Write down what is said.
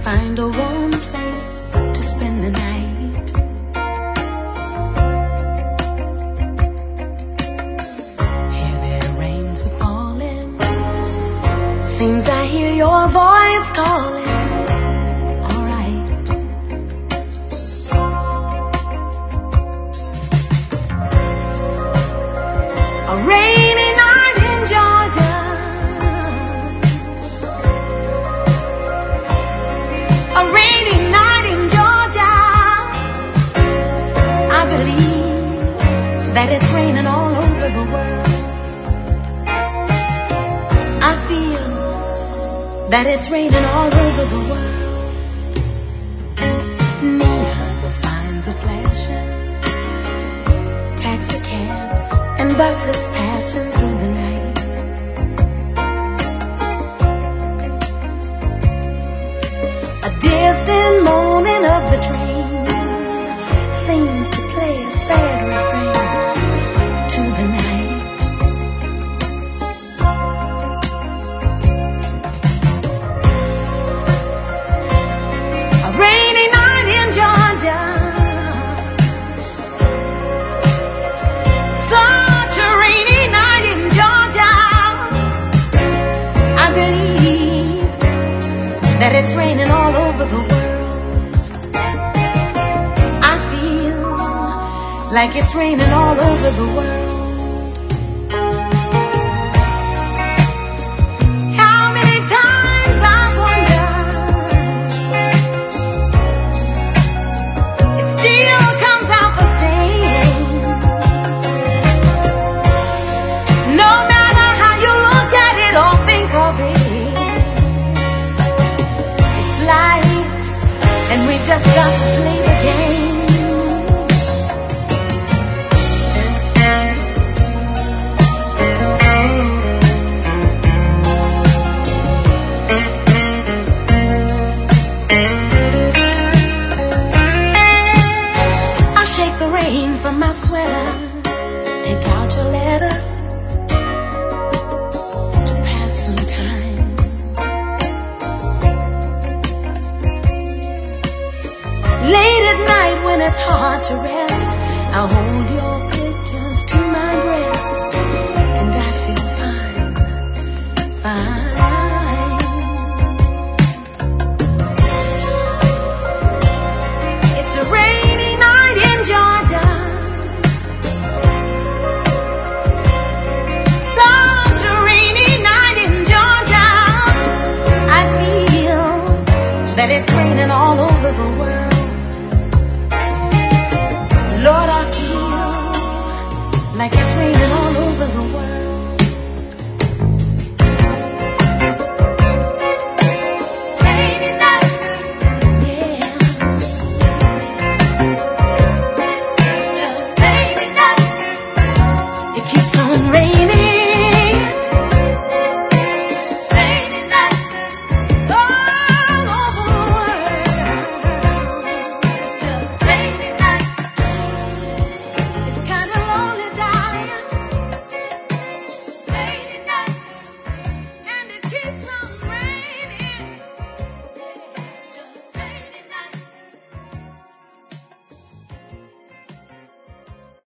find a warm place to spend the night. Heavy rains are falling. Seems I hear your voice calling. All right. A rainy night in Georgia. A rainy night in Georgia. I believe that it's raining all over the world. I feel that it's raining all over the world. Neon signs are flashing, taxi cabs and buses passing through the night. Distant moaning of the train seems to play a sad refrain to the night. A rainy night in Georgia, such a rainy night in Georgia. I believe that it's raining all over the world. I feel like it's raining all over the world. How many times I wonder, it still comes out the same. No matter how you look at it or think of it, life, and we just got to play the game. I shake the rain from my sweater, take out your letters to pass some time. Late at night when it's hard to rest, I'll hold your